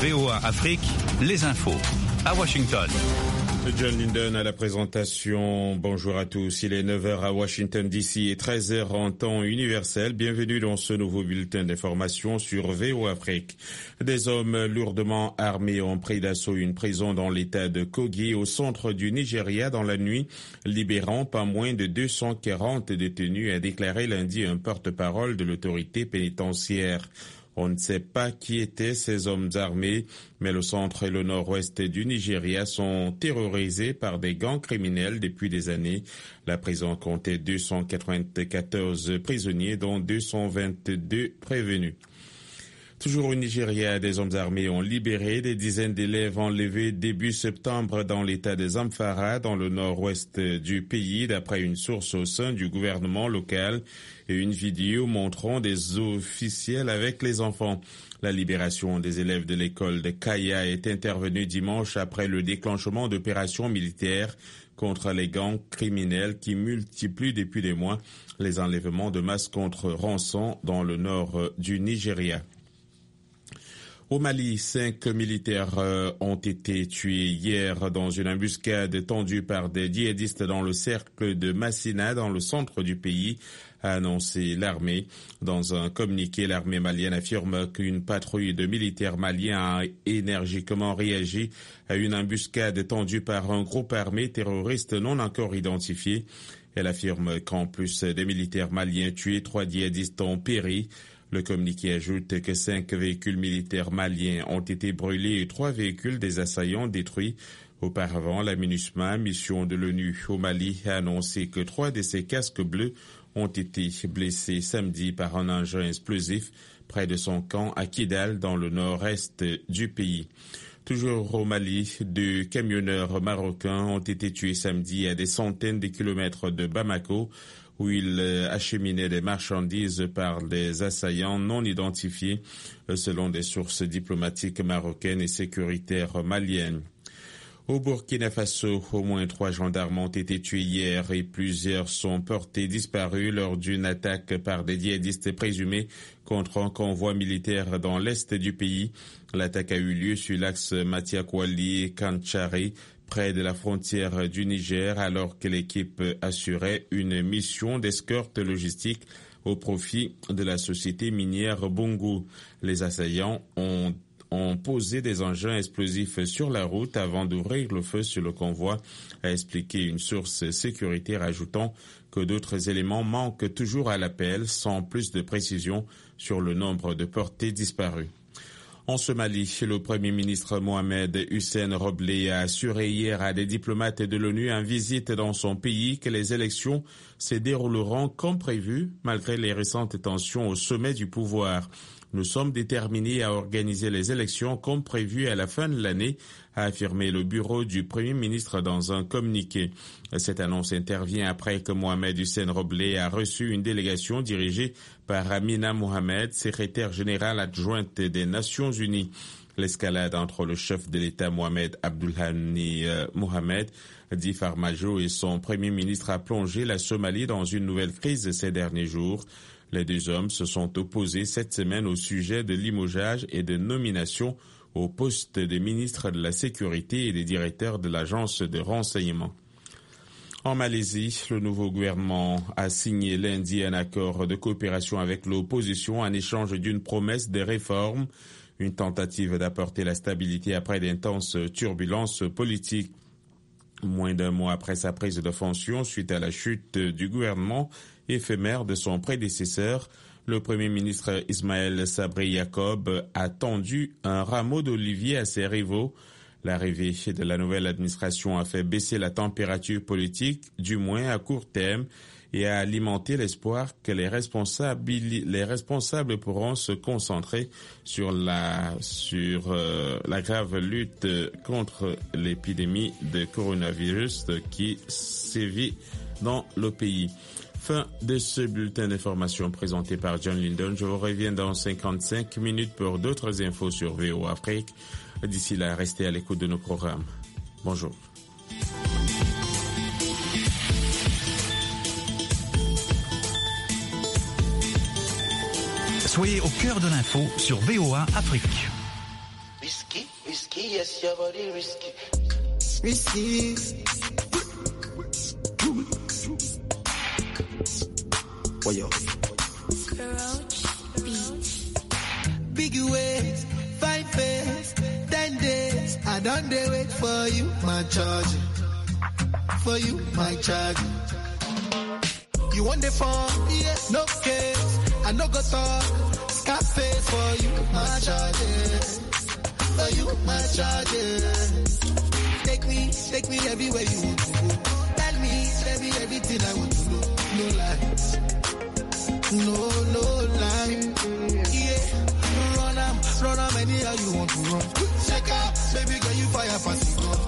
VOA Afrique, les infos. À Washington. John Linden à la présentation. Bonjour à tous. Il est 9h à Washington DC et 13h en temps universel. Bienvenue dans ce nouveau bulletin d'information sur VOA Afrique. Des hommes lourdement armés ont pris d'assaut une prison dans l'état de Kogi au centre du Nigeria dans la nuit, libérant pas moins de 240 détenus, a déclaré lundi un porte-parole de l'autorité pénitentiaire. On ne sait pas qui étaient ces hommes armés, mais le centre et le nord-ouest du Nigeria sont terrorisés par des gangs criminels depuis des années. La prison comptait 294 prisonniers, dont 222 prévenus. Toujours au Nigeria, des hommes armés ont libéré des dizaines d'élèves enlevés début septembre dans l'état de Zamfara, dans le nord-ouest du pays, d'après une source au sein du gouvernement local et une vidéo montrant des officiels avec les enfants. La libération des élèves de l'école de Kaya est intervenue dimanche après le déclenchement d'opérations militaires contre les gangs criminels qui multiplient depuis des mois les enlèvements de masse contre rançon dans le nord du Nigeria. Au Mali, 5 militaires ont été tués hier dans une embuscade tendue par des djihadistes dans le cercle de Massina, dans le centre du pays, a annoncé l'armée. Dans un communiqué, l'armée malienne affirme qu'une patrouille de militaires maliens a énergiquement réagi à une embuscade tendue par un groupe armé terroriste non encore identifié. Elle affirme qu'en plus des militaires maliens tués, 3 djihadistes ont péri. Le communiqué ajoute que 5 véhicules militaires maliens ont été brûlés et 3 véhicules des assaillants détruits. Auparavant, la MINUSMA, mission de l'ONU au Mali, a annoncé que 3 de ces casques bleus ont été blessés samedi par un engin explosif près de son camp à Kidal, dans le nord-est du pays. Toujours au Mali, 2 camionneurs marocains ont été tués samedi à des centaines de kilomètres de Bamako, où ils acheminaient des marchandises par des assaillants non identifiés, selon des sources diplomatiques marocaines et sécuritaires maliennes. Au Burkina Faso, au moins 3 gendarmes ont été tués hier et plusieurs sont portés disparus lors d'une attaque par des djihadistes présumés contre un convoi militaire dans l'est du pays. L'attaque a eu lieu sur l'axe Matiakwali-Kanchari, près de la frontière du Niger, alors que l'équipe assurait une mission d'escorte logistique au profit de la société minière Bungu. Les assaillants ont posé des engins explosifs sur la route avant d'ouvrir le feu sur le convoi, a expliqué une source sécuritaire, ajoutant que d'autres éléments manquent toujours à l'appel, sans plus de précision sur le nombre de portés disparus. En Somalie, le Premier ministre Mohamed Hussein Roble a assuré hier à des diplomates de l'ONU en visite dans son pays que les élections se dérouleront comme prévu, malgré les récentes tensions au sommet du pouvoir. Nous sommes déterminés à organiser les élections comme prévu à la fin de l'année, a affirmé le bureau du Premier ministre dans un communiqué. Cette annonce intervient après que Mohamed Hussein Roble a reçu une délégation dirigée par Amina Mohamed, secrétaire générale adjointe des Nations Unies. L'escalade entre le chef de l'État Mohamed Abdulhani Mohamed, dit Farmajo, et son Premier ministre a plongé la Somalie dans une nouvelle crise ces derniers jours. Les 2 hommes se sont opposés cette semaine au sujet de limogeage et de nomination au poste de ministre de la Sécurité et des directeurs de l'agence de renseignement. En Malaisie, le nouveau gouvernement a signé lundi un accord de coopération avec l'opposition en échange d'une promesse de réforme, une tentative d'apporter la stabilité après d'intenses turbulences politiques. Moins d'1 mois après sa prise de fonction suite à la chute du gouvernement éphémère de son prédécesseur, le Premier ministre Ismaël Sabri Yacob a tendu un rameau d'olivier à ses rivaux. L'arrivée de la nouvelle administration a fait baisser la température politique, du moins à court terme, et a alimenté l'espoir que les responsables pourront se concentrer sur la grave lutte contre l'épidémie de coronavirus qui sévit dans le pays. Fin de ce bulletin d'information présenté par John Linden. Je vous reviens dans 55 minutes pour d'autres infos sur VOA Afrique. D'ici là, restez à l'écoute de nos programmes. Bonjour. Soyez au cœur de l'info sur VOA Afrique. Risky, yes, your body risky. Risky. What yo? Big ways, 5 face, 10 days. I don't dare wait for you, my charge. For you, my charge. You want the phone? Yeah, no case. I no go talk. Scarface for you, my charge. For you, my charge. Take me everywhere you want to go. Tell me everything I want to know. No lies. No lie. Yeah, run am anyhow you want to run. Check out, baby girl, you fire pass it on.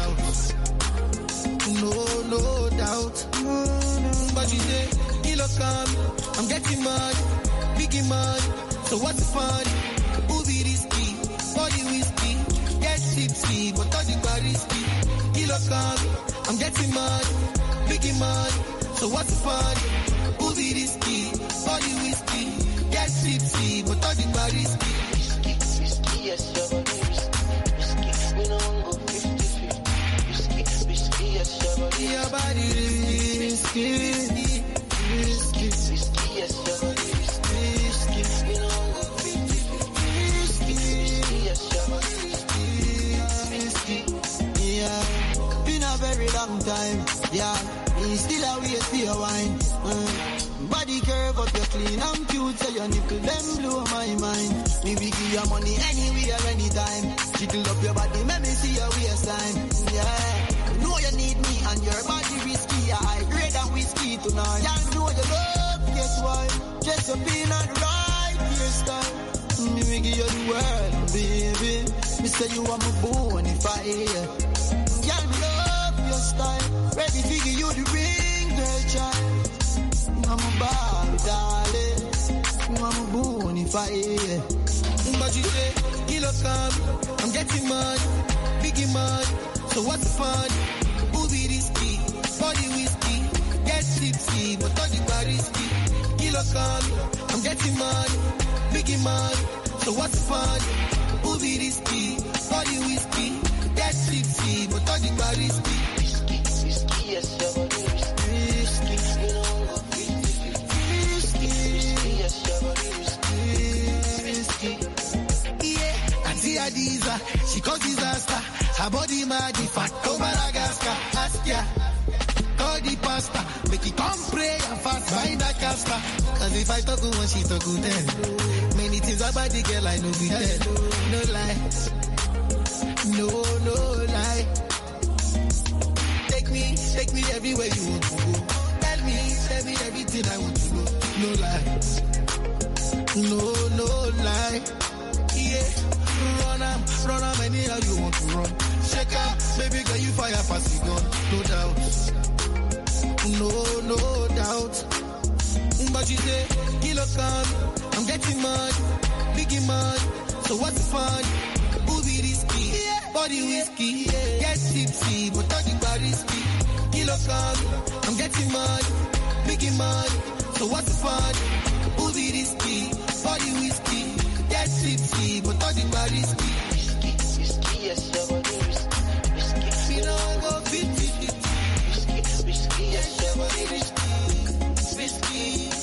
No doubt. But you say, kilo come, I'm getting money, biggie money. So what's the fun? Who be risky? Body whiskey, get tipsy, but all the bar risky. Kilo come, I'm getting money, biggie money. So what's the fun? Who be risky? Body whiskey, get tipsy, but all the bar risky. Risky, yes, your body risky. Risky, we don't go 50-50. Risky, yes, your body risky. Your body risky. Risky, yes, your body risky. Risky, we don't go 50-50. Risky, yes, your body risky. Yeah, been a very long time. Yeah, we still a wait for your wine. Body curve up, you clean and cute, so your nipple them blow my mind. Me we give you money anywhere, anytime. Jiggle up your body, let me see your waistline. Yeah, you know you need me and your body risky. I grade and whiskey tonight. Yeah, you know you love, guess why? Dress up in and right hairstyle. Me we give you the world, baby. Me say you are my bonfire. Girl, me love your style. Ready to give you the ring, girl, child. I'm a bad darling. I'm a bonfire. But you say, kilo come, I'm getting money, biggie money. So what's the fun? Who be risky? Body whiskey, get tipsy, but all the bar risky. Kilo come, I'm getting money, biggie money. So what's the fun? Who be risky? Body whiskey, get tipsy, but all the bar risky. Risky, yes, your body risky. Risky, we don't go 50-50. Risky, yes, your body risky. Yeah, Auntie Adiza, she cause disaster. Her body mad, the fat over Madagascar. Ask ya, call the pastor, make it come pray and fast find a caster. Cause if I talk one, she talk then. Many things about the girl I know be dead. No lie, no lie. Take me everywhere you want to go. Tell me everything I want to know. No lie, no lie. Yeah, run am anyhow you want to run. Check out, baby girl, you fire pass it gun. No doubt. But you say, kilo come, I'm getting money, biggie money. So what's the fun? Who be risky? Body whiskey, get tipsy, but all the bar risky. Kilo come, I'm getting money, biggie money. So what's the fun? Who be risky? Body whiskey, get tipsy, but all the bar risky. Risky, yes, your body risky. Risky, we don't go 50-50. Risky, yes, your body risky. Risky,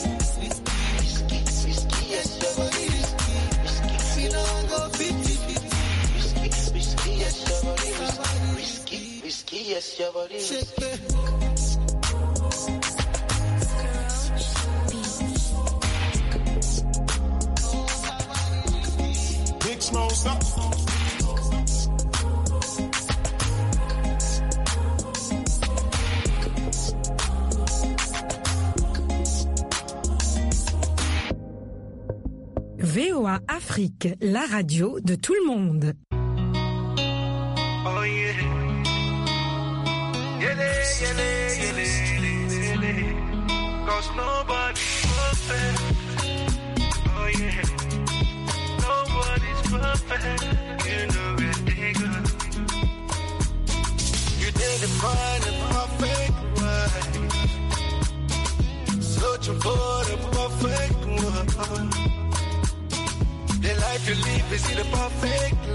yes, your body risky. we don't go 50-50. Risky, yes, your body risky. Risky, yes, your body risky. Big Smoke, stop. VOA Afrique, la radio de tout le monde. Oh yeah. Cause nobody's perfect. Oh yeah. Nobody's perfect. You know it, nigga. You didn't find a perfect one. Searching for the perfect one. The life you live is the perfect